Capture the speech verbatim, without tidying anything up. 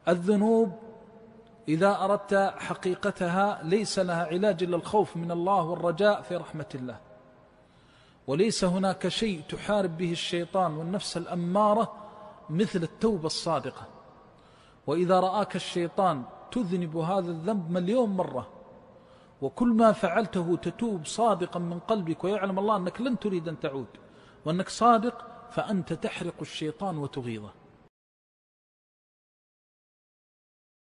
الذنوب إذا أردت حقيقتها ليس لها علاج إلا الخوف من الله والرجاء في رحمة الله، وليس هناك شيء تحارب به الشيطان والنفس الأمارة مثل التوبة الصادقة. وإذا رآك الشيطان تذنب هذا الذنب مليون مرة، وكل ما فعلته تتوب صادقا من قلبك، ويعلم الله أنك لن تريد أن تعود وأنك صادق، فأنت تحرق الشيطان وتغيظه.